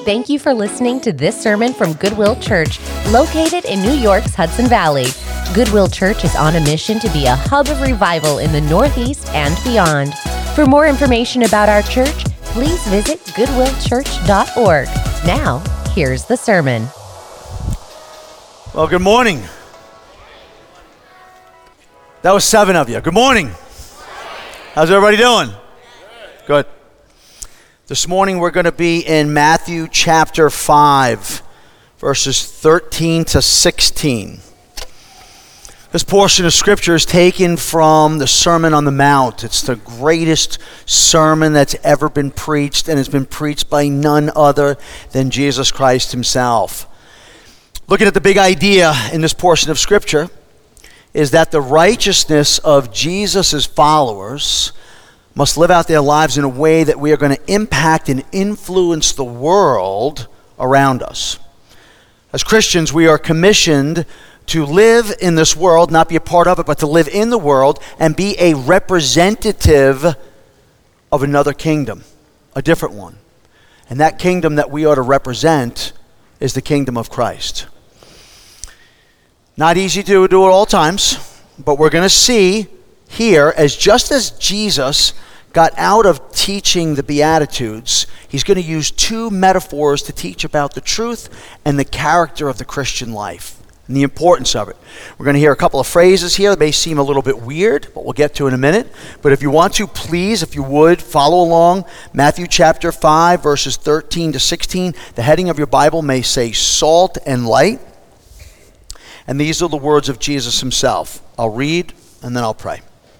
Thank you for listening to this sermon from Goodwill Church, located in New York's Hudson Valley. Goodwill Church is on a mission to be a hub of revival in the Northeast and beyond. For more information about our church, please visit goodwillchurch.org. Now, here's the sermon. Well, good morning. That was 7 of you. Good morning. How's everybody doing? Good. This morning we're going to be in Matthew chapter 5, verses 13 to 16. This portion of scripture is taken from the Sermon on the Mount. It's the greatest sermon that's ever been preached, and it's been preached by none other than Jesus Christ himself. Looking at the big idea in this portion of scripture is that the righteousness of Jesus' followers must live out their lives in a way that we are going to impact and influence the world around us. As Christians, we are commissioned to live in this world, not be a part of it, but to live in the world and be a representative of another kingdom, a different one. And that kingdom that we are to represent is the kingdom of Christ. Not easy to do at all times, but we're going to see here, just as Jesus got out of teaching the Beatitudes, he's going to use 2 metaphors to teach about the truth and the character of the Christian life and the importance of it. We're going to hear a couple of phrases here that may seem a little bit weird, but we'll get to in a minute. But if you want to, please, if you would, follow along. Matthew chapter 5, verses 13 to 16. The heading of your Bible may say Salt and Light. And these are the words of Jesus himself. I'll read and then I'll pray.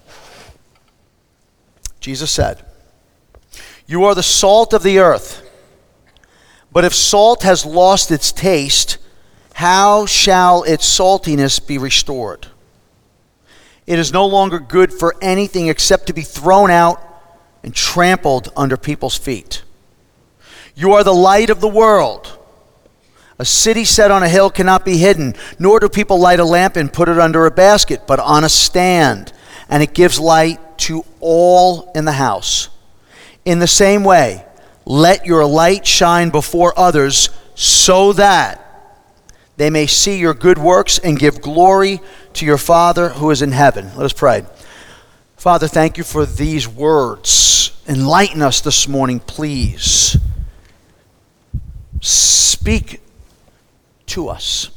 Jesus said, "You are the salt of the earth. But if salt has lost its taste, how shall its saltiness be restored? It is no longer good for anything except to be thrown out and trampled under people's feet. You are the light of the world. A city set on a hill cannot be hidden, nor do people light a lamp and put it under a basket, but on a stand, and it gives light to all in the house. In the same way, let your light shine before others so that they may see your good works and give glory to your Father who is in heaven." Let us pray. Father, thank you for these words. Enlighten us this morning, please. Speak to us.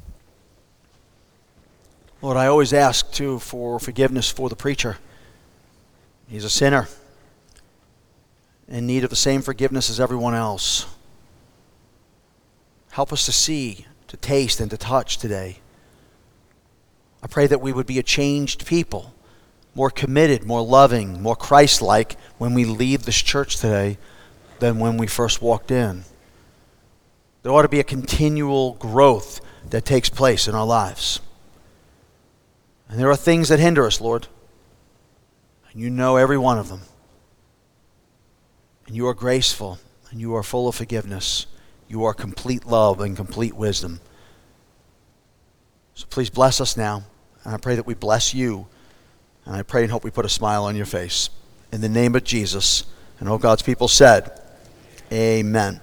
Lord, I always ask, too, for forgiveness for the preacher. He's a sinner in need of the same forgiveness as everyone else. Help us to see, to taste, and to touch today. I pray that we would be a changed people, more committed, more loving, more Christ-like when we leave this church today than when we first walked in. There ought to be a continual growth that takes place in our lives. And there are things that hinder us, Lord. And you know every one of them. And you are graceful, and you are full of forgiveness. You are complete love and complete wisdom. So please bless us now. And I pray that we bless you. And I pray and hope we put a smile on your face. In the name of Jesus. And all God's people said, amen.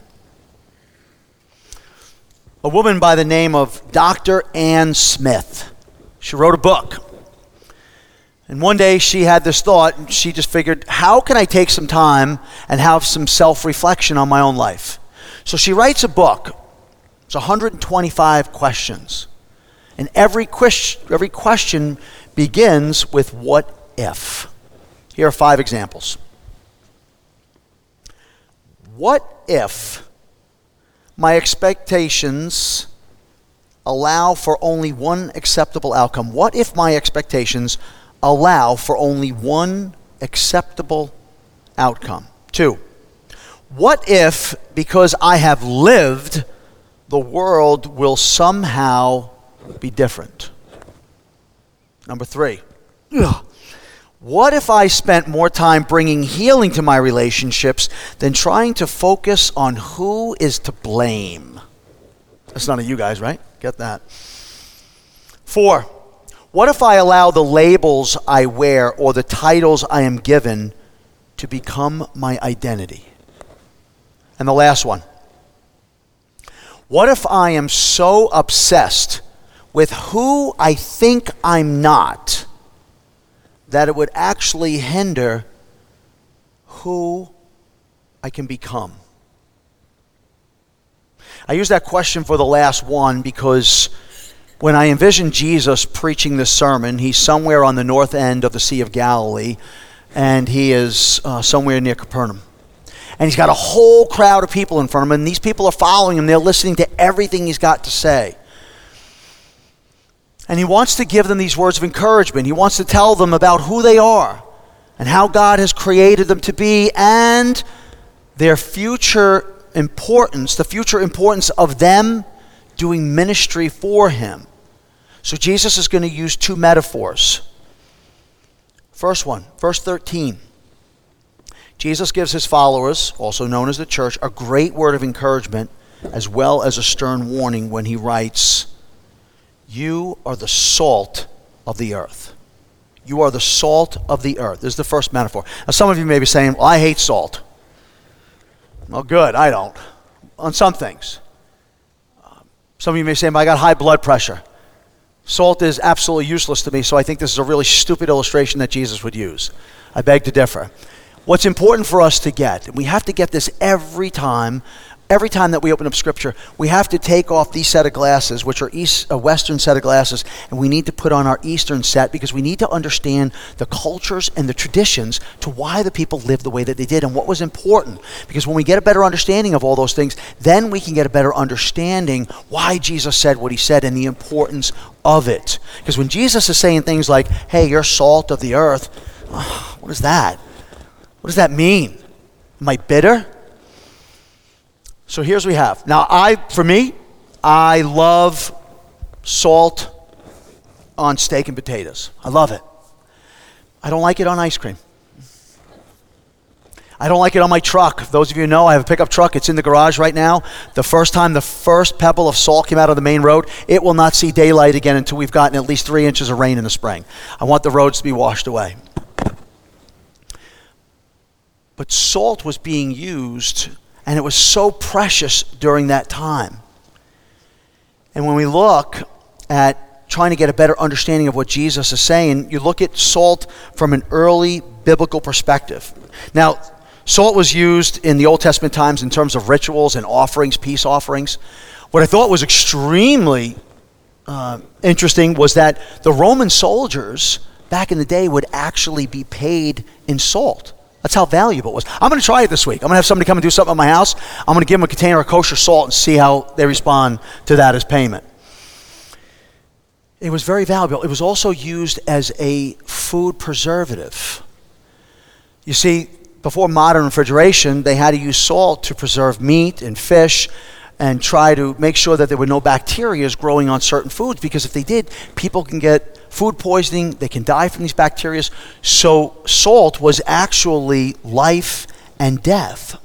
A woman by the name of Dr. Ann Smith. She wrote a book. And one day she had this thought, and she just figured, how can I take some time and have some self-reflection on my own life? So she writes a book. It's 125 questions. And every question begins with what if. Here are 5 examples. What if my expectations allow for only one acceptable outcome? What if my expectations allow for only one acceptable outcome? 2, what if, because I have lived, the world will somehow be different? Number 3, what if I spent more time bringing healing to my relationships than trying to focus on who is to blame? That's none of you guys, right? Get that. 4, what if I allow the labels I wear or the titles I am given to become my identity? And the last one, What if I am so obsessed with who I think I'm not that it would actually hinder who I can become? I use that question for the last one because when I envision Jesus preaching this sermon, he's somewhere on the north end of the Sea of Galilee, and he is somewhere near Capernaum. And he's got a whole crowd of people in front of him, and these people are following him. They're listening to everything he's got to say. And he wants to give them these words of encouragement. He wants to tell them about who they are and how God has created them to be and their future importance, the future importance of them doing ministry for him. So Jesus is going to use two metaphors. First one, verse 13. Jesus gives his followers, also known as the church, a great word of encouragement as well as a stern warning when he writes, "You are the salt of the earth." You are the salt of the earth. This is the first metaphor. Now some of you may be saying, well, I hate salt. Well, good, I don't. On some things. Some of you may say, I got high blood pressure. Salt is absolutely useless to me, so I think this is a really stupid illustration that Jesus would use. I beg to differ. What's important for us to get, and we have to get this every time that we open up Scripture, we have to take off these set of glasses, which are a Western set of glasses, and we need to put on our Eastern set because we need to understand the cultures and the traditions to why the people lived the way that they did and what was important. Because when we get a better understanding of all those things, then we can get a better understanding why Jesus said what he said and the importance of it. Because when Jesus is saying things like, hey, you're salt of the earth, what is that? What does that mean? Am I bitter? So here's what we have. Now, I love salt on steak and potatoes. I love it. I don't like it on ice cream. I don't like it on my truck. Those of you who know, I have a pickup truck. It's in the garage right now. The first time the first pebble of salt came out of the main road, it will not see daylight again until we've gotten at least 3 inches of rain in the spring. I want the roads to be washed away. But salt was being used, and it was so precious during that time. And when we look at trying to get a better understanding of what Jesus is saying, you look at salt from an early biblical perspective. Now, salt was used in the Old Testament times in terms of rituals and offerings, peace offerings. What I thought was extremely interesting was that the Roman soldiers back in the day would actually be paid in salt. That's how valuable it was. I'm going to try it this week. I'm going to have somebody come and do something at my house. I'm going to give them a container of kosher salt and see how they respond to that as payment. It was very valuable. It was also used as a food preservative. You see, before modern refrigeration, they had to use salt to preserve meat and fish and try to make sure that there were no bacteria growing on certain foods, because if they did, people can get food poisoning, they can die from these bacteria. So salt was actually life and death.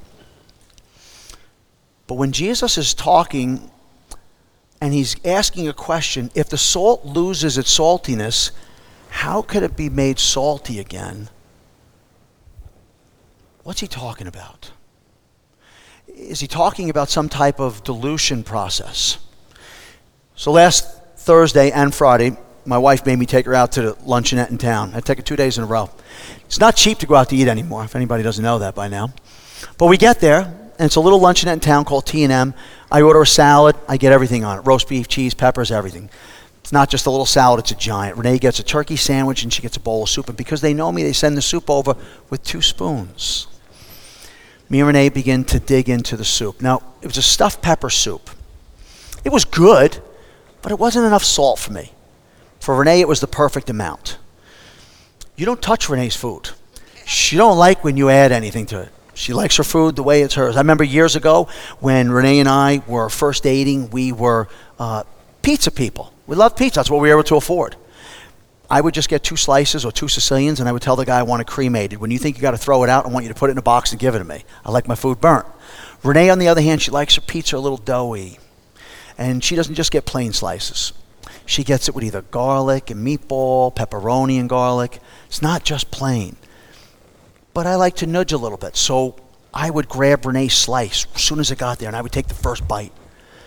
But when Jesus is talking and he's asking a question, if the salt loses its saltiness, how could it be made salty again? What's he talking about? Is he talking about some type of dilution process? So last Thursday and Friday, my wife made me take her out to the luncheonette in town. I take her 2 days in a row. It's not cheap to go out to eat anymore, if anybody doesn't know that by now. But we get there, and it's a little luncheonette in town called T&M. I order a salad. I get everything on it. Roast beef, cheese, peppers, everything. It's not just a little salad, it's a giant. Renee gets a turkey sandwich, and she gets a bowl of soup. And because they know me, they send the soup over with 2 spoons. Me and Renee begin to dig into the soup. Now, it was a stuffed pepper soup. It was good, but it wasn't enough salt for me. For Renee, it was the perfect amount. You don't touch Renee's food. She don't like when you add anything to it. She likes her food the way it's hers. I remember years ago when Renee and I were first dating, we were pizza people. We loved pizza. That's what we were able to afford. I would just get 2 slices or 2 Sicilians, and I would tell the guy I want it cremated. When you think you got to throw it out, I want you to put it in a box and give it to me. I like my food burnt. Renee, on the other hand, she likes her pizza a little doughy. And she doesn't just get plain slices. She gets it with either garlic and meatball, pepperoni and garlic. It's not just plain. But I like to nudge a little bit. So I would grab Renee's slice as soon as it got there, and I would take the first bite.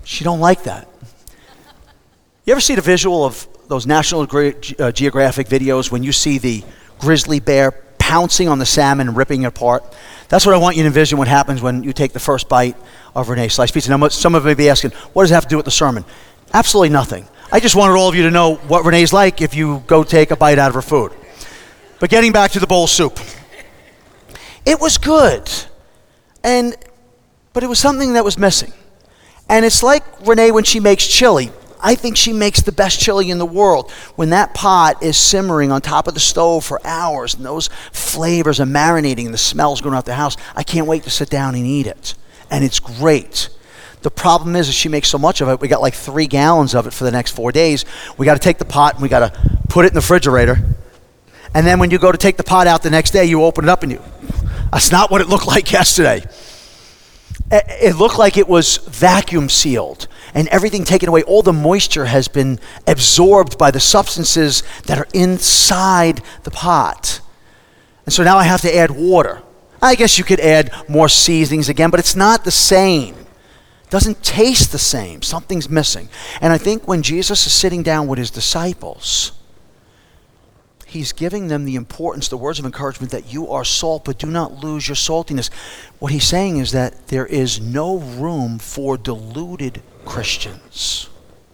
She don't like that. You ever see the visual of those National Geographic videos when you see the grizzly bear pouncing on the salmon and ripping it apart? That's what I want you to envision what happens when you take the first bite of Renee's sliced pizza. Now, some of you may be asking, what does it have to do with the sermon? Absolutely nothing. I just wanted all of you to know what Renee's like if you go take a bite out of her food. But getting back to the bowl of soup. It was good, but it was something that was missing. And it's like Renee when she makes chili. I think she makes the best chili in the world. When that pot is simmering on top of the stove for hours and those flavors are marinating and the smells going out the house, I can't wait to sit down and eat it. And it's great. The problem is she makes so much of it, we got like 3 gallons of it for the next 4 days. We got to take the pot and we got to put it in the refrigerator. And then when you go to take the pot out the next day, you open it up and that's not what it looked like yesterday. It looked like it was vacuum sealed and everything taken away. All the moisture has been absorbed by the substances that are inside the pot. And so now I have to add water. I guess you could add more seasonings again, but it's not the same. It doesn't taste the same. Something's missing. And I think when Jesus is sitting down with his disciples, he's giving them the importance, the words of encouragement that you are salt, but do not lose your saltiness. What he's saying is that there is no room for deluded Christians.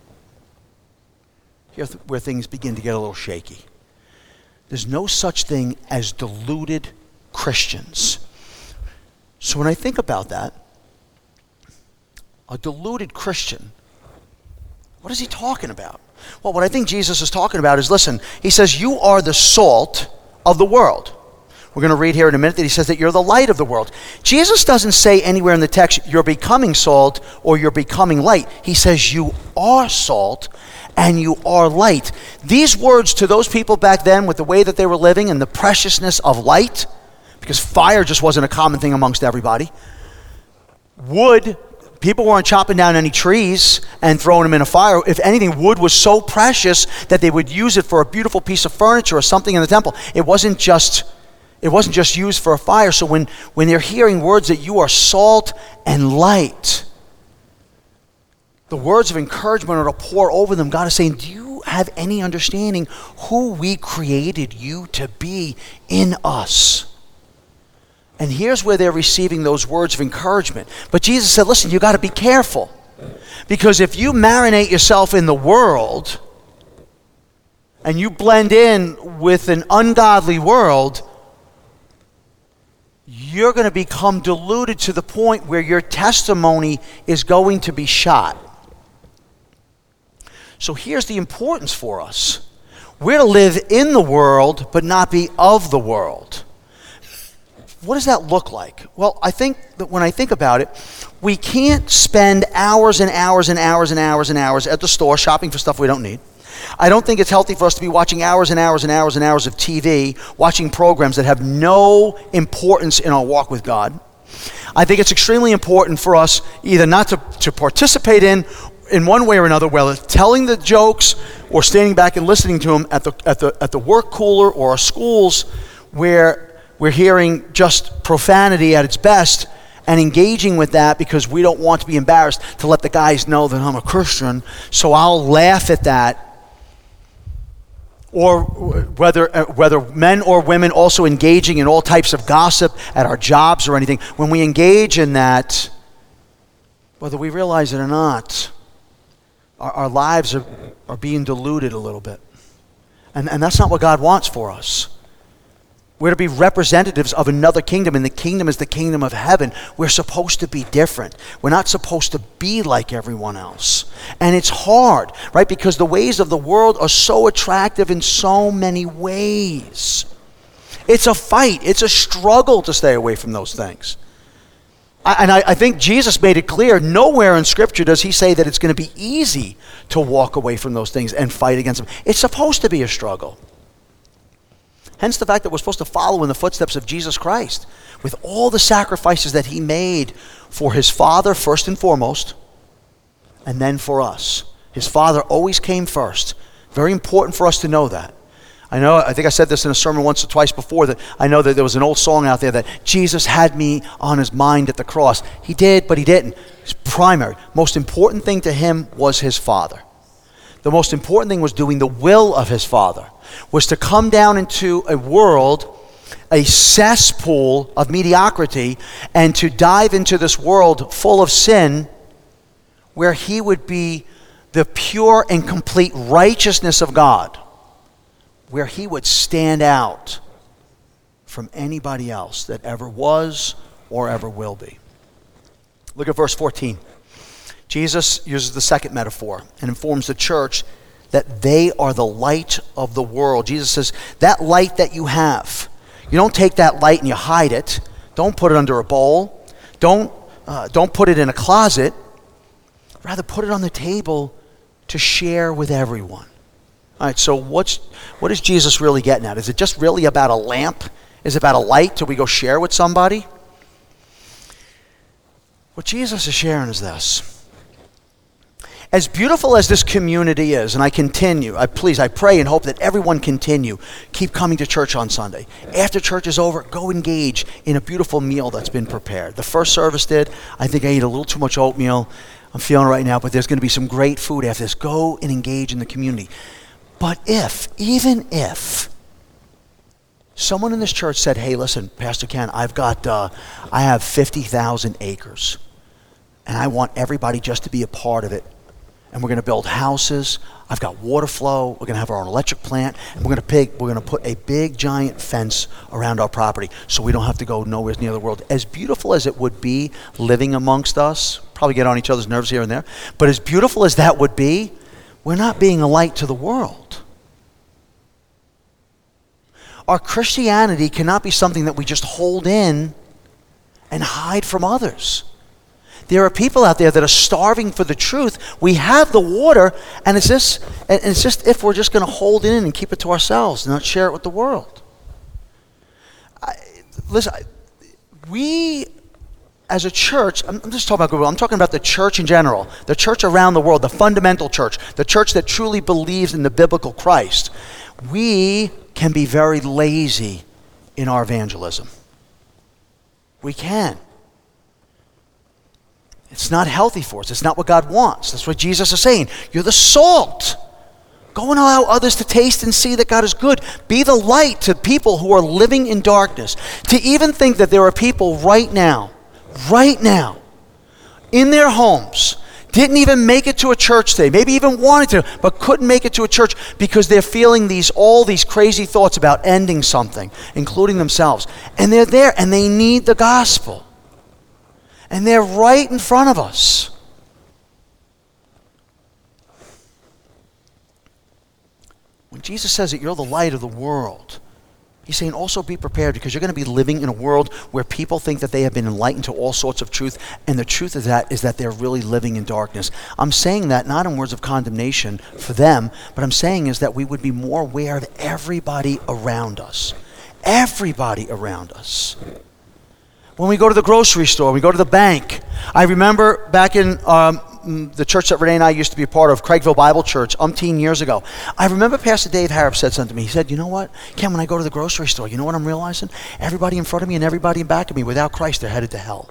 Here's where things begin to get a little shaky. There's no such thing as deluded Christians. So when I think about that, a deluded Christian, what is he talking about? Well, what I think Jesus is talking about is, listen, he says, you are the salt of the world. We're going to read here in a minute that he says that you're the light of the world. Jesus doesn't say anywhere in the text, you're becoming salt or you're becoming light. He says you are salt and you are light. These words to those people back then with the way that they were living and the preciousness of light, because fire just wasn't a common thing amongst everybody. Wood, people weren't chopping down any trees and throwing them in a fire. If anything, wood was so precious that they would use it for a beautiful piece of furniture or something in the temple. It wasn't just used for a fire. So when they're hearing words that you are salt and light, the words of encouragement are to pour over them. God is saying, do you have any understanding who we created you to be in us? And here's where they're receiving those words of encouragement. But Jesus said, listen, you got to be careful. Because if you marinate yourself in the world and you blend in with an ungodly world, you're going to become deluded to the point where your testimony is going to be shot. So here's the importance for us. We're to live in the world, but not be of the world. What does that look like? Well, I think that when I think about it, we can't spend hours and hours and hours and hours and hours at the store shopping for stuff we don't need. I don't think it's healthy for us to be watching hours and hours and hours and hours of TV, watching programs that have no importance in our walk with God. I think it's extremely important for us either not to participate in one way or another, whether telling the jokes or standing back and listening to them at the work cooler or our schools where we're hearing just profanity at its best and engaging with that because we don't want to be embarrassed to let the guys know that I'm a Christian, so I'll laugh at that. Or whether men or women also engaging in all types of gossip at our jobs or anything, when we engage in that, whether we realize it or not, our lives are being diluted a little bit. And that's not what God wants for us. We're to be representatives of another kingdom, and the kingdom is the kingdom of heaven. We're supposed to be different. We're not supposed to be like everyone else. And it's hard, right? Because the ways of the world are so attractive in so many ways. It's a fight. It's a struggle to stay away from those things. I think Jesus made it clear, nowhere in Scripture does he say that it's going to be easy to walk away from those things and fight against them. It's supposed to be a struggle. Hence the fact that we're supposed to follow in the footsteps of Jesus Christ with all the sacrifices that he made for his Father first and foremost, and then for us. His Father always came first. Very important for us to know that. I think I said this in a sermon once or twice before, that I know that there was an old song out there that Jesus had me on his mind at the cross. He did, but he didn't. His primary, most important thing to him was his Father. The most important thing was doing the will of his Father, was to come down into a world, a cesspool of mediocrity, and to dive into this world full of sin, where he would be the pure and complete righteousness of God, where he would stand out from anybody else that ever was or ever will be. Look at verse 14. Jesus uses the second metaphor and informs the church that they are the light of the world. Jesus says, that light that you have, you don't take that light and you hide it. Don't put it under a bowl. Don't put it in a closet. Rather, put it on the table to share with everyone. All right, so what is Jesus really getting at? Is it just really about a lamp? Is it about a light till we go share with somebody? What Jesus is sharing is this. As beautiful as this community is, and I pray and hope that everyone keep coming to church on Sunday. After church is over, go engage in a beautiful meal that's been prepared. The first service did. I think I ate a little too much oatmeal. I'm feeling it right now, but there's going to be some great food after this. Go and engage in the community. But even if someone in this church said, hey, listen, Pastor Ken, I have 50,000 acres, and I want everybody just to be a part of it, and we're going to build houses. I've got water flow. We're going to have our own electric plant, and we're going to put a big giant fence around our property so we don't have to go nowhere near the world. As beautiful as it would be living amongst us, probably get on each other's nerves here and there, but as beautiful as that would be, we're not being a light to the world. Our Christianity cannot be something that we just hold in and hide from others. There are people out there that are starving for the truth. We have the water, and it's just if we're just going to hold it in and keep it to ourselves and not share it with the world. We as a church, I'm just talking about Goodwill, I'm talking about the church in general, the church around the world, the fundamental church, the church that truly believes in the biblical Christ. We can be very lazy in our evangelism. We can. It's not healthy for us. It's not what God wants. That's what Jesus is saying. You're the salt. Go and allow others to taste and see that God is good. Be the light to people who are living in darkness. To even think that there are people right now, in their homes, didn't even make it to a church today, maybe even wanted to, but couldn't make it to a church because they're feeling all these crazy thoughts about ending something, including themselves. And they're there, and they need the gospel. And they're right in front of us. When Jesus says that you're the light of the world, he's saying also be prepared, because you're going to be living in a world where people think that they have been enlightened to all sorts of truth, and the truth of that is that they're really living in darkness. I'm saying that not in words of condemnation for them, but I'm saying is that we would be more aware of everybody around us. Everybody around us. When we go to the grocery store, we go to the bank. I remember back in the church that Renee and I used to be a part of, Craigville Bible Church, umpteen years ago. I remember Pastor Dave Harrop said something to me. He said, you know what, Ken, when I go to the grocery store, you know what I'm realizing? Everybody in front of me and everybody in back of me, without Christ, they're headed to hell.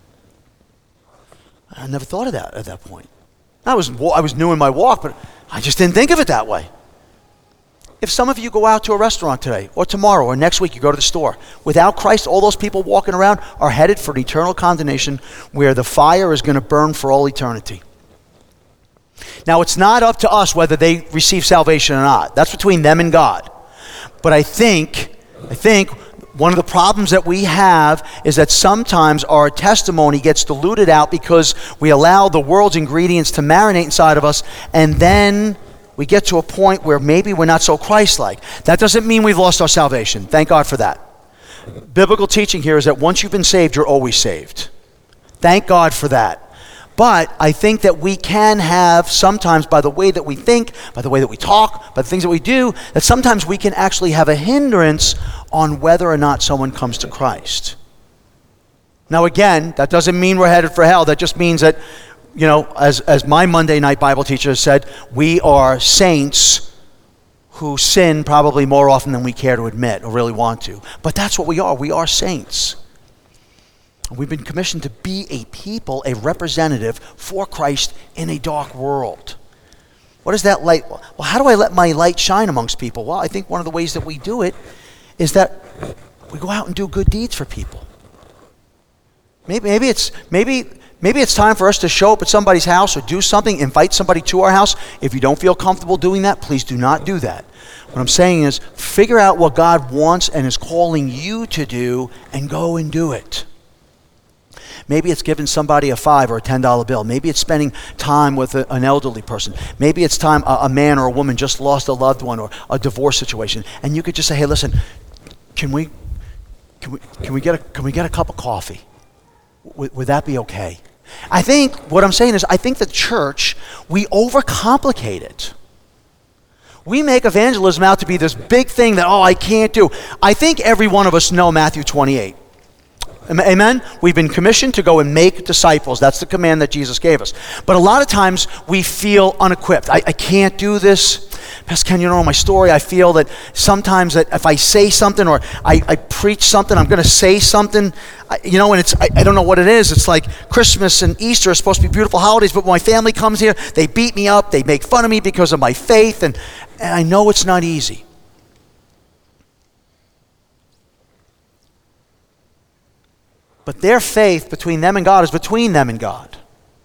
I never thought of that at that point. I was new in my walk, but I just didn't think of it that way. If some of you go out to a restaurant today, or tomorrow, or next week, you go to the store, without Christ, all those people walking around are headed for an eternal condemnation where the fire is going to burn for all eternity. Now, it's not up to us whether they receive salvation or not. That's between them and God. But I think one of the problems that we have is that sometimes our testimony gets diluted out because we allow the world's ingredients to marinate inside of us, and then we get to a point where maybe we're not so Christ-like. That doesn't mean we've lost our salvation. Thank God for that. Biblical teaching here is that once you've been saved, you're always saved. Thank God for that. But I think that we can have sometimes, by the way that we think, by the way that we talk, by the things that we do, that sometimes we can actually have a hindrance on whether or not someone comes to Christ. Now again, that doesn't mean we're headed for hell. That just means that, you know, as my Monday night Bible teacher said, we are saints who sin probably more often than we care to admit or really want to. But that's what we are. We are saints. We've been commissioned to be a people, a representative for Christ in a dark world. What is that light? Well, how do I let my light shine amongst people? Well, I think one of the ways that we do it is that we go out and do good deeds for people. Maybe it's time for us to show up at somebody's house or do something, invite somebody to our house. If you don't feel comfortable doing that, please do not do that. What I'm saying is figure out what God wants and is calling you to do and go and do it. Maybe it's giving somebody a $5 or a $10 bill. Maybe it's spending time with an elderly person. Maybe it's time a man or a woman just lost a loved one or a divorce situation. And you could just say, hey, listen, can we get a cup of coffee? Would that be okay? I think what I'm saying is I think the church, we overcomplicate it. We make evangelism out to be this big thing that, I can't do. I think every one of us know Matthew 28. Amen? We've been commissioned to go and make disciples. That's the command that Jesus gave us. But a lot of times we feel unequipped. I can't do this. Pastor Ken, you know my story. I feel that sometimes that if I say something or I preach something, I'm going to say something, and I don't know what it is. It's like Christmas and Easter are supposed to be beautiful holidays, but when my family comes here, they beat me up. They make fun of me because of my faith, and I know it's not easy. But their faith between them and God is between them and God.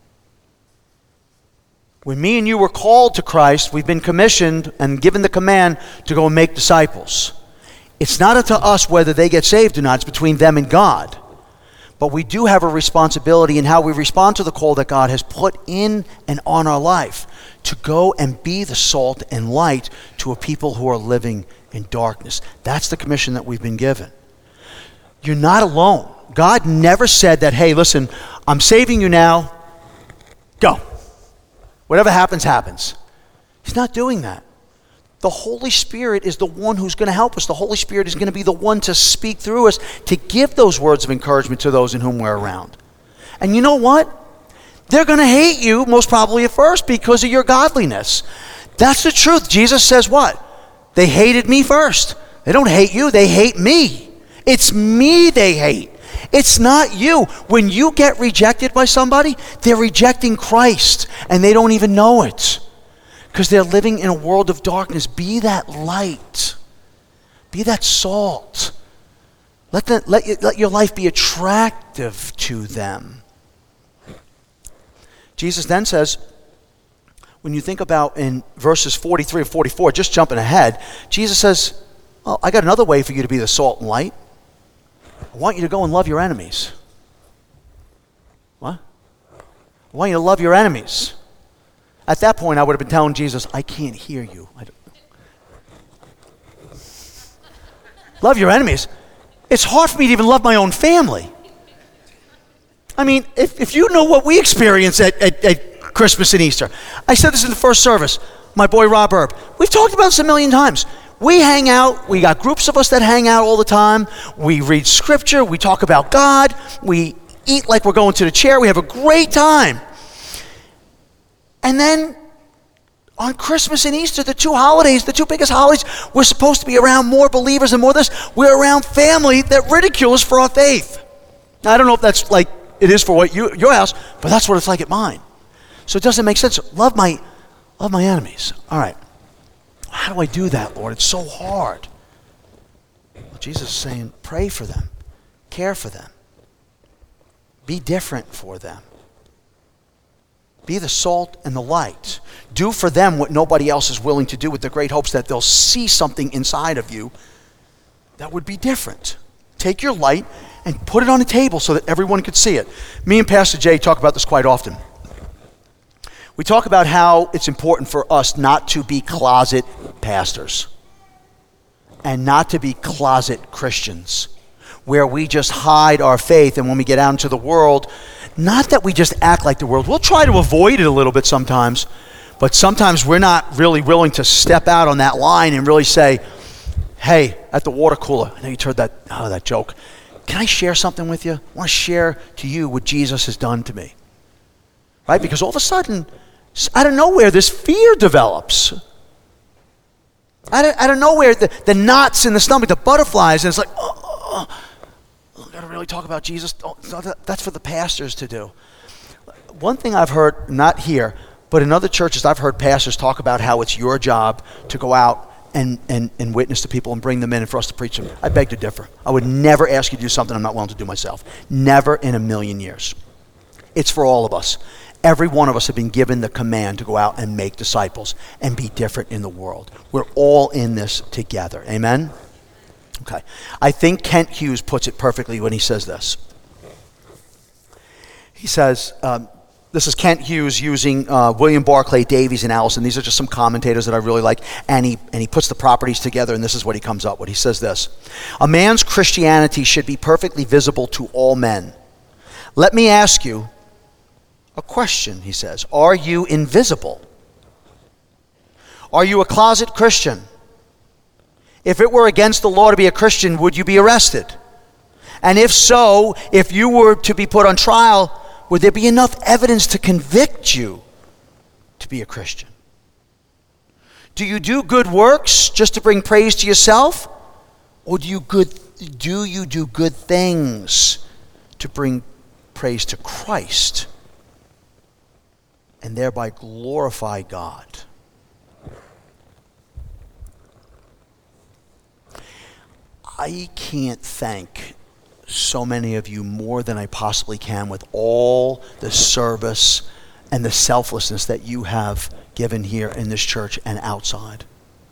When me and you were called to Christ, we've been commissioned and given the command to go and make disciples. It's not up to us whether they get saved or not. It's between them and God. But we do have a responsibility in how we respond to the call that God has put in and on our life to go and be the salt and light to a people who are living in darkness. That's the commission that we've been given. You're not alone. God never said that, hey, listen, I'm saving you now. Go. Whatever happens, happens. He's not doing that. The Holy Spirit is the one who's going to help us. The Holy Spirit is going to be the one to speak through us, to give those words of encouragement to those in whom we're around. And you know what? They're going to hate you, most probably at first, because of your godliness. That's the truth. Jesus says what? They hated me first. They don't hate you. They hate me. It's me they hate. It's not you. When you get rejected by somebody, they're rejecting Christ, and they don't even know it because they're living in a world of darkness. Be that light. Be that salt. Let your life be attractive to them. Jesus then says, when you think about in verses 43 and 44, just jumping ahead, Jesus says, well, I got another way for you to be the salt and light. I want you to go and love your enemies. What? I want you to love your enemies. At that point, I would have been telling Jesus, I can't hear you. Love your enemies? It's hard for me to even love my own family. I mean, if you know what we experience at Christmas and Easter. I said this in the first service. My boy Rob Erb. We've talked about this a million times. We hang out. We got groups of us that hang out all the time. We read scripture. We talk about God. We eat like we're going to the chair. We have a great time. And then on Christmas and Easter, the two holidays, the two biggest holidays, we're supposed to be around more believers and more this. We're around family that ridicule us for our faith. Now, I don't know if that's like it is for your house, but that's what it's like at mine. So it doesn't make sense. Love my enemies. All right. How do I do that, Lord? It's so hard. Well, Jesus is saying, pray for them. Care for them. Be different for them. Be the salt and the light. Do for them what nobody else is willing to do, with the great hopes that they'll see something inside of you that would be different. Take your light and put it on the table so that everyone could see it. Me and Pastor Jay talk about this quite often. We talk about how it's important for us not to be closet pastors and not to be closet Christians, where we just hide our faith, and when we get out into the world, not that we just act like the world. We'll try to avoid it a little bit sometimes, but sometimes we're not really willing to step out on that line and really say, hey, at the water cooler, I know you heard that joke. Can I share something with you? I want to share to you what Jesus has done to me. Right? Because all of a sudden, out of nowhere, this fear develops. Out of nowhere, the knots in the stomach, the butterflies, and it's like, I got to really talk about Jesus. Oh, that's for the pastors to do. One thing I've heard, not here, but in other churches, I've heard pastors talk about how it's your job to go out and witness to people and bring them in and for us to preach them. I beg to differ. I would never ask you to do something I'm not willing to do myself. Never in a million years. It's for all of us. Every one of us have been given the command to go out and make disciples and be different in the world. We're all in this together. Amen? Okay. I think Kent Hughes puts it perfectly when he says this. He says, this is Kent Hughes using William Barclay Davies and Allison. These are just some commentators that I really like. And he puts the properties together, and this is what he comes up with. He says this: a man's Christianity should be perfectly visible to all men. Let me ask you a question, he says. Are you invisible? Are you a closet Christian? If it were against the law to be a Christian, would you be arrested? And if so, if you were to be put on trial, would there be enough evidence to convict you to be a Christian? Do you do good works just to bring praise to yourself? Or do you do good things to bring praise to Christ and thereby glorify God? I can't thank so many of you more than I possibly can with all the service and the selflessness that you have given here in this church and outside.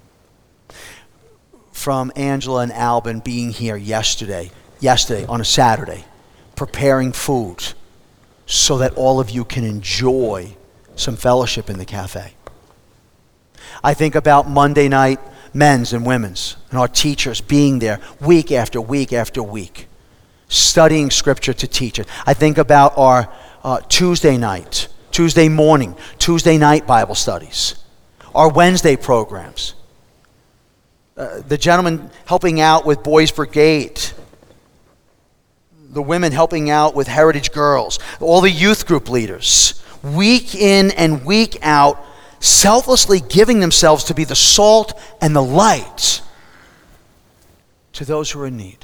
From Angela and Albin being here yesterday on a Saturday, preparing food so that all of you can enjoy some fellowship in the cafe. I think about Monday night men's and women's and our teachers being there week after week after week, studying scripture to teach it. I think about our Tuesday morning, Tuesday night Bible studies, our Wednesday programs, the gentlemen helping out with Boys Brigade, the women helping out with Heritage Girls, all the youth group leaders, week in and week out, selflessly giving themselves to be the salt and the light to those who are in need.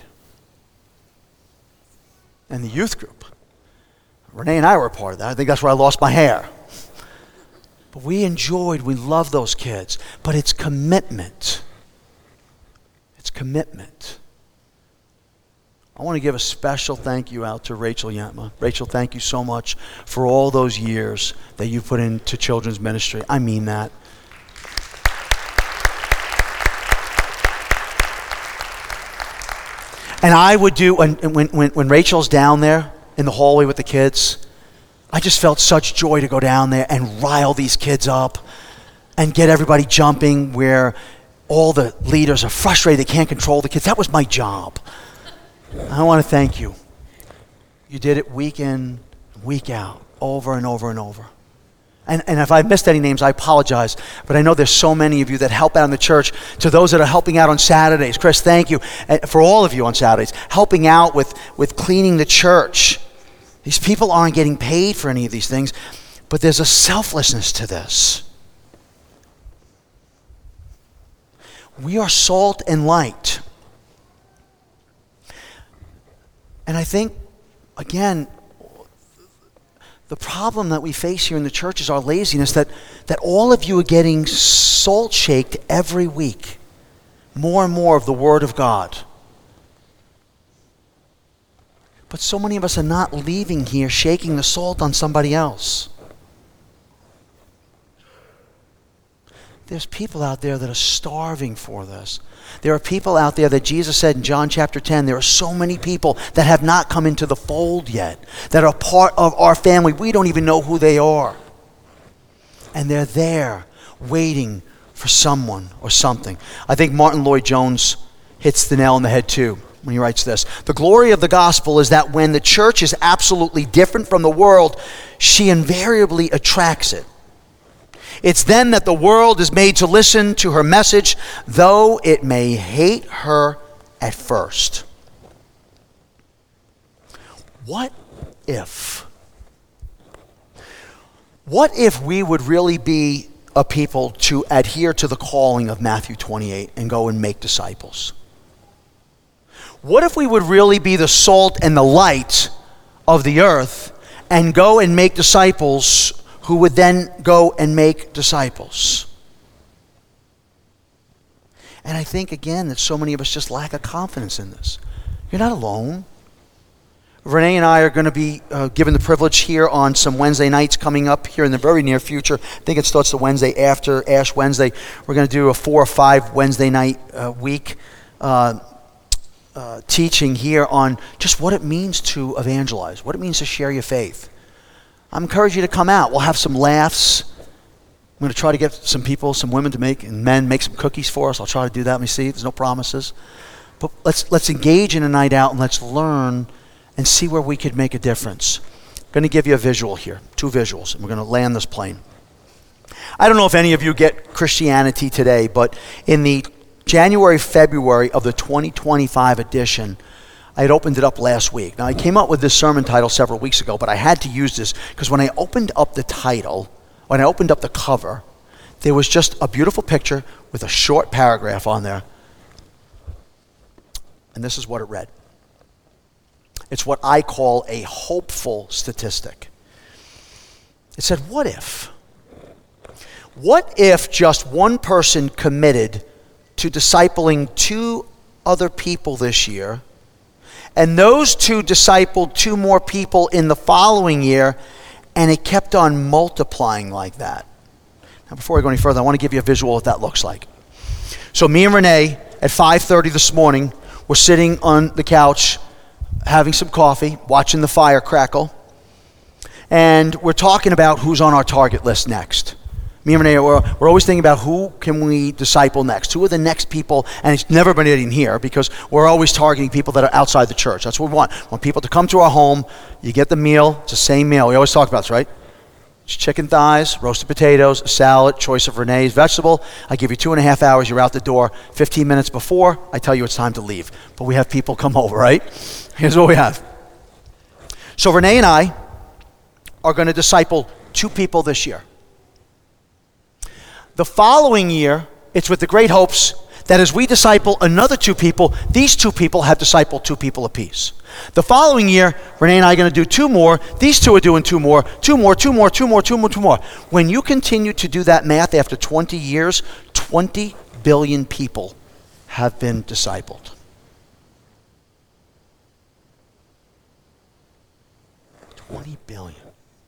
And the youth group, Renee and I were a part of that. I think that's where I lost my hair. But we loved those kids. But it's commitment. It's commitment. I want to give a special thank you out to Rachel Yentma. Rachel, thank you so much for all those years that you put into children's ministry. I mean that. And I would do, when Rachel's down there in the hallway with the kids, I just felt such joy to go down there and rile these kids up and get everybody jumping where all the leaders are frustrated, they can't control the kids. That was my job. I want to thank you. You did it week in, week out, over and over and over. And if I've missed any names, I apologize. But I know there's so many of you that help out in the church. To those that are helping out on Saturdays, Chris, thank you. For all of you on Saturdays, helping out with cleaning the church. These people aren't getting paid for any of these things, but there's a selflessness to this. We are salt and light. And I think, again, the problem that we face here in the church is our laziness, that all of you are getting salt shaked every week. More and more of the Word of God. But so many of us are not leaving here shaking the salt on somebody else. There's people out there that are starving for this. There are people out there that Jesus said in John chapter 10, there are so many people that have not come into the fold yet, that are part of our family. We don't even know who they are. And they're there waiting for someone or something. I think Martin Lloyd-Jones hits the nail on the head too when he writes this. The glory of the gospel is that when the church is absolutely different from the world, she invariably attracts it. It's then that the world is made to listen to her message, though it may hate her at first. What if we would really be a people to adhere to the calling of Matthew 28 and go and make disciples? What if we would really be the salt and the light of the earth and go and make disciples who would then go and make disciples? And I think, again, that so many of us just lack a confidence in this. You're not alone. Renee and I are going to be given the privilege here on some Wednesday nights coming up here in the very near future. I think it starts the Wednesday after Ash Wednesday. We're going to do a 4 or 5 Wednesday night week teaching here on just what it means to evangelize, what it means to share your faith. I encourage you to come out. We'll have some laughs. I'm going to try to get some people, some women to make, and men make some cookies for us. I'll try to do that. Let me see. There's no promises. But let's engage in a night out and let's learn and see where we could make a difference. I'm going to give you a visual here, 2 visuals, and we're going to land this plane. I don't know if any of you get Christianity Today, but in the January, February of the 2025 edition, I had opened it up last week. Now, I came up with this sermon title several weeks ago, but I had to use this because when I opened up the title, when I opened up the cover, there was just a beautiful picture with a short paragraph on there. And this is what it read. It's what I call a hopeful statistic. It said, what if? What if just one person committed to discipling 2 other people this year, and those 2 discipled 2 more people in the following year, and it kept on multiplying like that? Now, before I go any further, I want to give you a visual of what that looks like. So me and Renee, at 5:30 this morning, were sitting on the couch, having some coffee, watching the fire crackle, and we're talking about who's on our target list next. Me and Renee, we're always thinking about who can we disciple next. Who are the next people? And it's never been in here because we're always targeting people that are outside the church. That's what we want. We want people to come to our home. You get the meal. It's the same meal. We always talk about this, right? It's chicken thighs, roasted potatoes, a salad, choice of Renee's vegetable. I give you 2.5 hours. You're out the door. 15 minutes before, I tell you it's time to leave. But we have people come over, right? Here's what we have. So Renee and I are going to disciple 2 people this year. The following year, it's with the great hopes that as we disciple another 2 people, these 2 people have discipled 2 people apiece. The following year, Renee and I are going to do 2 more. These 2 are doing 2 more, 2 more, 2 more, 2 more, 2 more, 2 more. When you continue to do that math after 20 years, 20 billion people have been discipled. 20 billion.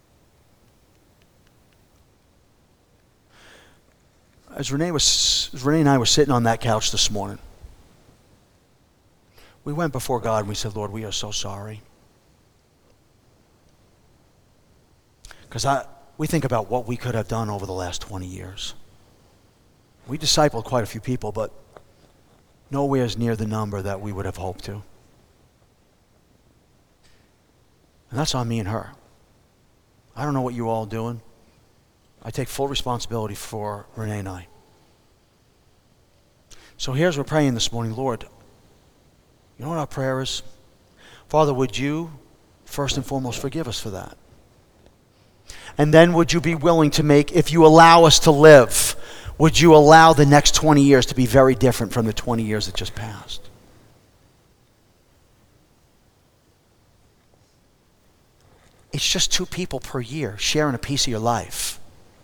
As Renee and I were sitting on that couch this morning, we went before God and we said, Lord, we are so sorry. Because we think about what we could have done over the last 20 years. We discipled quite a few people, but nowhere is near the number that we would have hoped to. And that's on me and her. I don't know what you all are doing. I take full responsibility for Renee and I. So here's what we're praying this morning. Lord, you know what our prayer is? Father, would you first and foremost forgive us for that? And then would you be willing to make, if you allow us to live, would you allow the next 20 years to be very different from the 20 years that just passed? It's just 2 people per year sharing a piece of your life.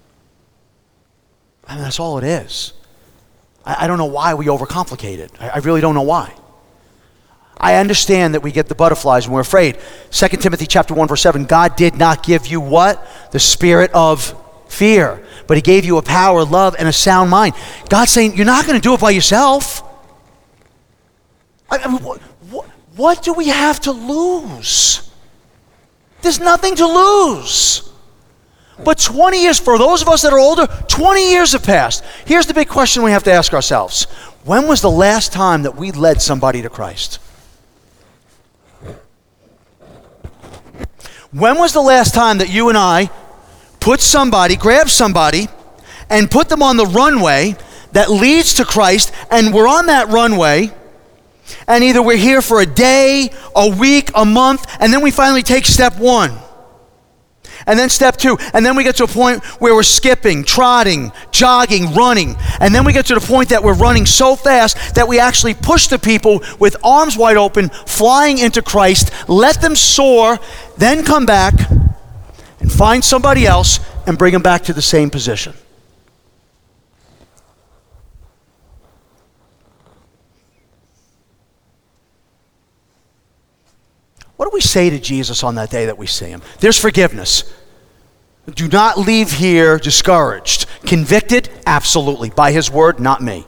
I mean, that's all it is. I don't know why we overcomplicate it. I really don't know why. I understand that we get the butterflies and we're afraid. 2 Timothy chapter 1, verse 7, God did not give you what? The spirit of fear. But he gave you a power, love, and a sound mind. God's saying, you're not going to do it by yourself. I mean, what do we have to lose? There's nothing to lose. But 20 years, for those of us that are older, 20 years have passed. Here's the big question we have to ask ourselves. When was the last time that we led somebody to Christ? When was the last time that you and I grabbed somebody, and put them on the runway that leads to Christ, and we're on that runway, and either we're here for a day, a week, a month, and then we finally take step 1. And then step 2. And then we get to a point where we're skipping, trotting, jogging, running. And then we get to the point that we're running so fast that we actually push the people with arms wide open, flying into Christ, let them soar, then come back and find somebody else and bring them back to the same position. What do we say to Jesus on that day that we see him? There's forgiveness. Do not leave here discouraged. Convicted? Absolutely. By his word, not me.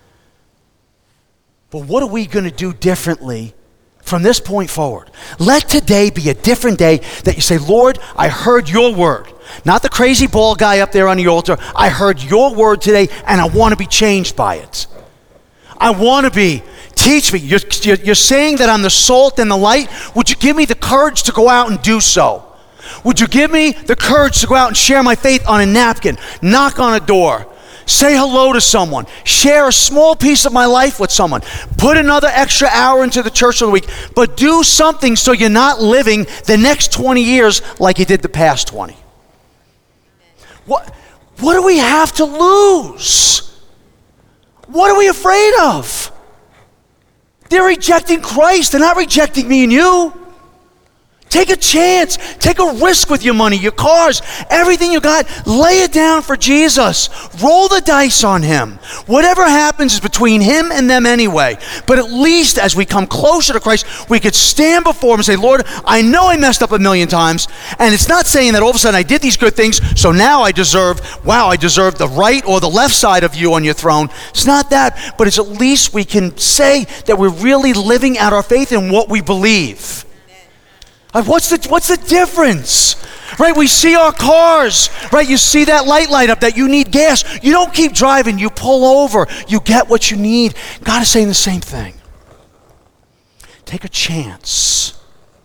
But what are we going to do differently from this point forward? Let today be a different day that you say, Lord, I heard your word. Not the crazy bald guy up there on the altar. I heard your word today, and I want to be changed by it. I want to be. Teach me. You're saying that I'm the salt and the light. Would you give me the courage to go out and do so? Would you give me the courage to go out and share my faith on a napkin, knock on a door, say hello to someone, share a small piece of my life with someone, put another extra hour into the church of the week, but do something so you're not living the next 20 years like you did the past 20. What do we have to lose? What are we afraid of? They're rejecting Christ. They're not rejecting me and you. Take a chance. Take a risk with your money, your cars, everything you got. Lay it down for Jesus. Roll the dice on him. Whatever happens is between him and them anyway. But at least as we come closer to Christ, we could stand before him and say, Lord, I know I messed up a million times. And it's not saying that all of a sudden I did these good things, so now I deserve the right or the left side of you on your throne. It's not that, but it's at least we can say that we're really living out our faith in what we believe. What's the difference? Right, we see our cars, right? You see that light up, that you need gas. You don't keep driving, you pull over. You get what you need. God is saying the same thing. Take a chance.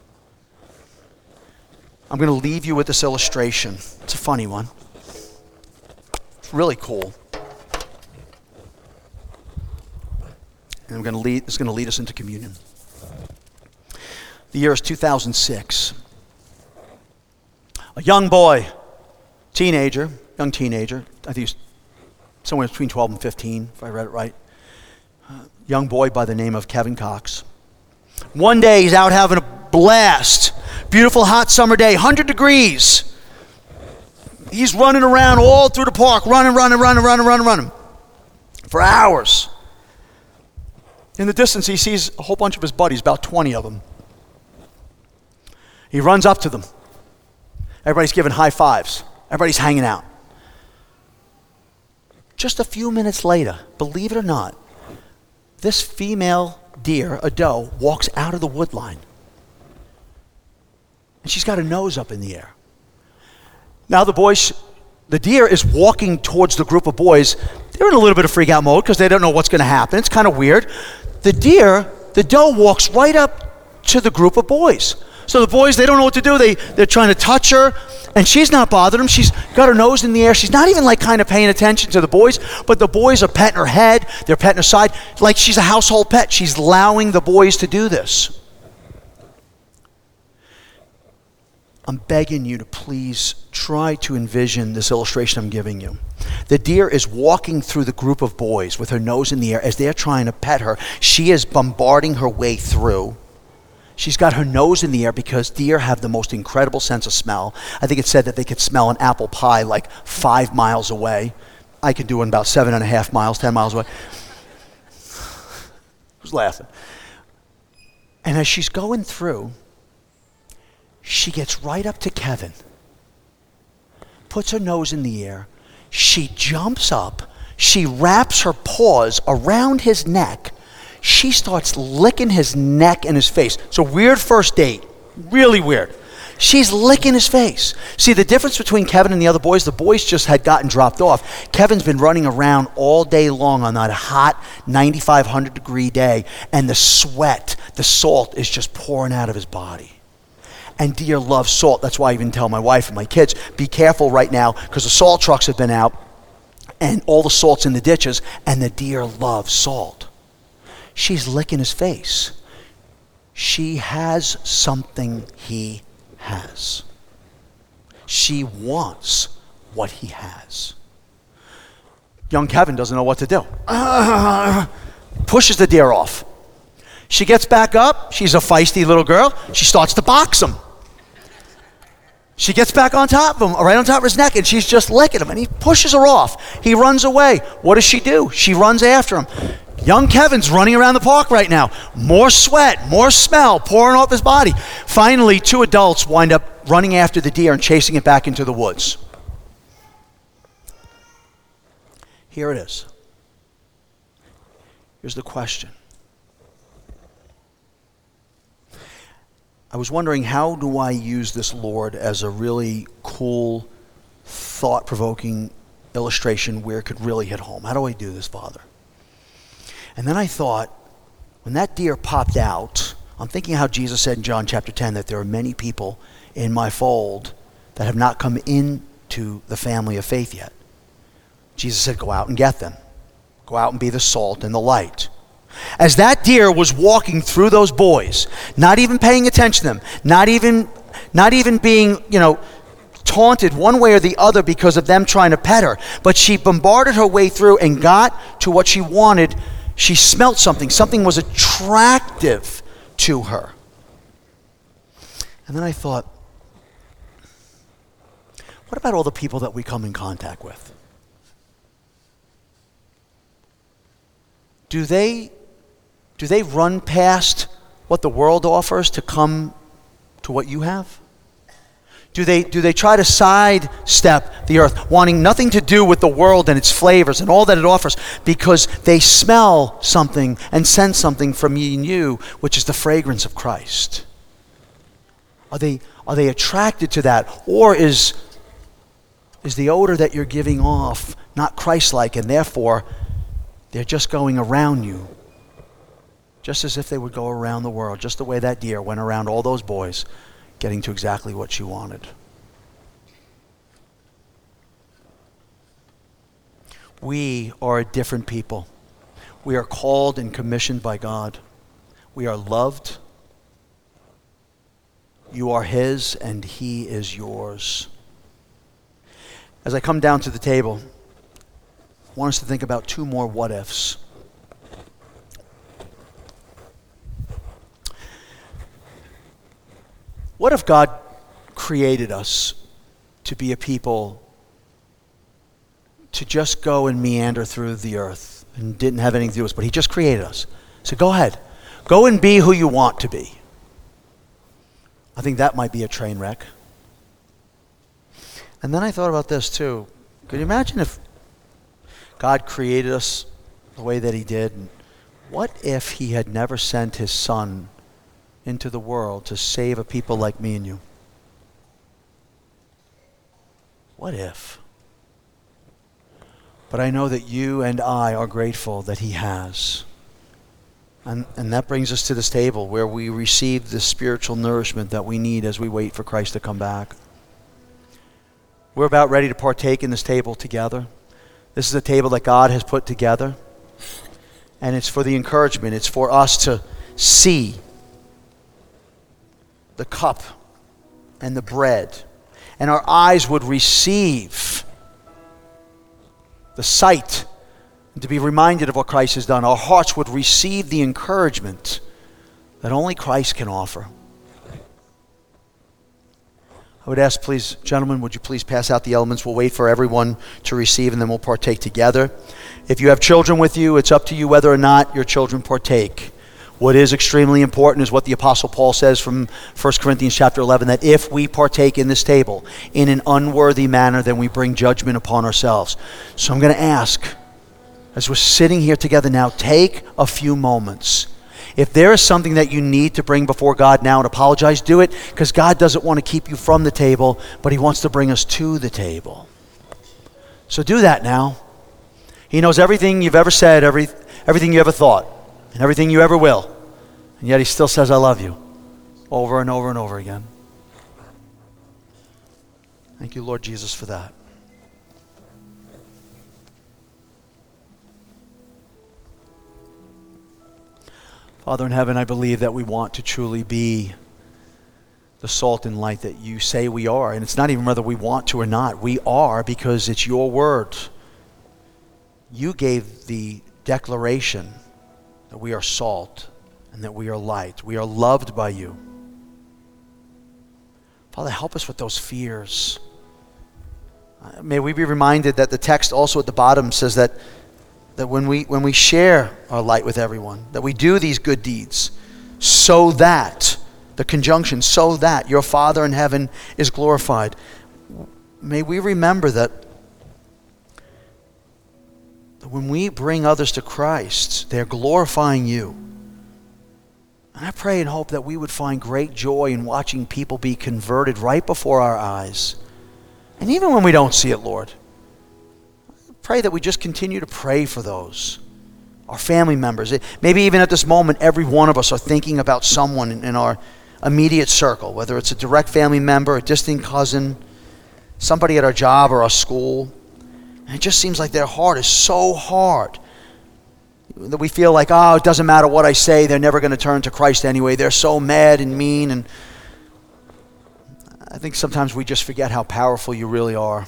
I'm going to leave you with this illustration. It's a funny one. It's really cool. And it's going to lead us into communion. The year is 2006. A young boy, young teenager, I think he's somewhere between 12 and 15, if I read it right. Young boy by the name of Kevin Cox. One day he's out having a blast. Beautiful hot summer day, 100 degrees. He's running around all through the park, running for hours. In the distance he sees a whole bunch of his buddies, about 20 of them. He runs up to them. Everybody's giving high fives. Everybody's hanging out. Just a few minutes later, believe it or not, this female deer, a doe, walks out of the wood line. And she's got her nose up in the air. Now the deer is walking towards the group of boys. They're in a little bit of freak out mode because they don't know what's going to happen. It's kind of weird. The doe walks right up to the group of boys. So the boys, they don't know what to do. They're trying to touch her, and she's not bothering them. She's got her nose in the air. She's not even kind of paying attention to the boys, but the boys are petting her head. They're petting her side like she's a household pet. She's allowing the boys to do this. I'm begging you to please try to envision this illustration I'm giving you. The deer is walking through the group of boys with her nose in the air as they're trying to pet her. She is bombarding her way through. She's got her nose in the air because deer have the most incredible sense of smell. I think it said that they could smell an apple pie 5 miles away. I can do it in about 7.5 miles, 10 miles away. Who's laughing? And as she's going through, she gets right up to Kevin, puts her nose in the air. She jumps up. She wraps her paws around his neck. She starts licking his neck and his face. It's a weird first date. Really weird. She's licking his face. See, the difference between Kevin and the other boys, the boys just had gotten dropped off. Kevin's been running around all day long on that hot 9500 degree day, and the sweat, the salt is just pouring out of his body. And deer love salt. That's why I even tell my wife and my kids, be careful right now because the salt trucks have been out and all the salt's in the ditches, and the deer love salt. She's licking his face. She has something he has. She wants what he has. Young Kevin doesn't know what to do. Pushes the deer off. She gets back up. She's a feisty little girl. She starts to box him. She gets back on top of him, right on top of his neck, and she's just licking him, and he pushes her off. He runs away. What does she do? She runs after him. Young Kevin's running around the park right now. More sweat, more smell pouring off his body. Finally, two adults wind up running after the deer and chasing it back into the woods. Here it is. Here's the question. I was wondering, how do I use this, Lord, as a really cool, thought-provoking illustration where it could really hit home? How do I do this, Father? And then I thought, when that deer popped out, I'm thinking how Jesus said in John chapter 10 that there are many people in my fold that have not come into the family of faith yet. Jesus said, go out and get them. Go out and be the salt and the light. As that deer was walking through those boys, not even paying attention to them, not even being, taunted one way or the other because of them trying to pet her, but she bombarded her way through and got to what she wanted. She smelt something. Something was attractive to her. And then I thought, what about all the people that we come in contact with? Do they run past what the world offers to come to what you have? Do they try to sidestep the earth, wanting nothing to do with the world and its flavors and all that it offers, because they smell something and sense something from you, which is the fragrance of Christ? Are they attracted to that, or is the odor that you're giving off not Christ-like, and therefore they're just going around you, just as if they would go around the world, just the way that deer went around all those boys, getting to exactly what she wanted? We are a different people. We are called and commissioned by God. We are loved. You are His and He is yours. As I come down to the table, I want us to think about two more what-ifs. What if God created us to be a people to just go and meander through the earth and didn't have anything to do with us, but He just created us? So go ahead. Go and be who you want to be. I think that might be a train wreck. And then I thought about this too. Could you imagine if God created us the way that He did? What if He had never sent His Son into the world to save a people like me and you? What if? But I know that you and I are grateful that He has. And that brings us to this table where we receive the spiritual nourishment that we need as we wait for Christ to come back. We're about ready to partake in this table together. This is a table that God has put together. And it's for the encouragement. It's for us to see the cup and the bread. And our eyes would receive the sight, and to be reminded of what Christ has done. Our hearts would receive the encouragement that only Christ can offer. I would ask, please, gentlemen, would you please pass out the elements? We'll wait for everyone to receive, and then we'll partake together. If you have children with you, it's up to you whether or not your children partake. What is extremely important is what the Apostle Paul says from 1 Corinthians chapter 11, that if we partake in this table in an unworthy manner, then we bring judgment upon ourselves. So I'm going to ask, as we're sitting here together now, take a few moments. If there is something that you need to bring before God now and apologize, do it, because God doesn't want to keep you from the table, but He wants to bring us to the table. So do that now. He knows everything you've ever said, everything you ever thought, and everything you ever will. And yet He still says, I love you, over and over and over again. Thank you, Lord Jesus, for that. Father in heaven, I believe that we want to truly be the salt and light that you say we are. And it's not even whether we want to or not. We are because it's your word. You gave the declaration that we are salt and that we are light. We are loved by you. Father, help us with those fears. May we be reminded that the text also at the bottom says that when we share our light with everyone, that we do these good deeds so that, the conjunction, so that your Father in heaven is glorified. May we remember that when we bring others to Christ, they're glorifying you. And I pray and hope that we would find great joy in watching people be converted right before our eyes. And even when we don't see it, Lord, I pray that we just continue to pray for those, our family members. Maybe even at this moment, every one of us are thinking about someone in our immediate circle, whether it's a direct family member, a distant cousin, somebody at our job or our school. And it just seems like their heart is so hard that we feel like, oh, it doesn't matter what I say, they're never going to turn to Christ anyway. They're so mad and mean. And I think sometimes we just forget how powerful you really are.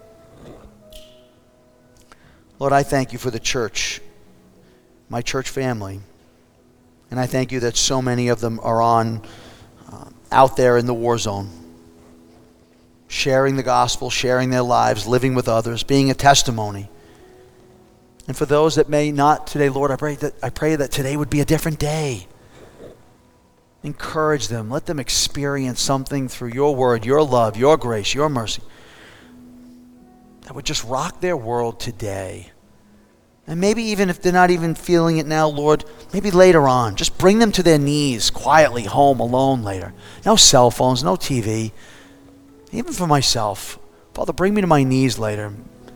Lord, I thank you for the church, my church family. And I thank you that so many of them are out there in the war zone, sharing the gospel, sharing their lives, living with others, being a testimony. And for those that may not today, Lord, I pray that today would be a different day. Encourage them. Let them experience something through your word, your love, your grace, your mercy that would just rock their world today. And maybe even if they're not even feeling it now, Lord, maybe later on, just bring them to their knees quietly home alone later. No cell phones, no TV. Even for myself, Father, bring me to my knees later.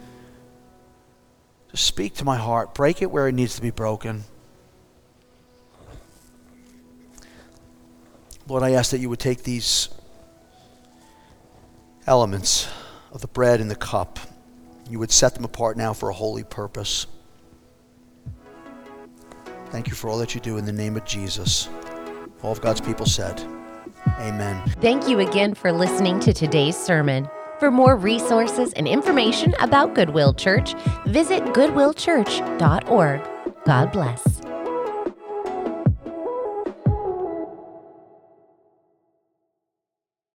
Just speak to my heart. Break it where it needs to be broken. Lord, I ask that you would take these elements of the bread and the cup. You would set them apart now for a holy purpose. Thank you for all that you do in the name of Jesus. All of God's people said, amen. Thank you again for listening to today's sermon. For more resources and information about Goodwill Church, visit goodwillchurch.org. God bless.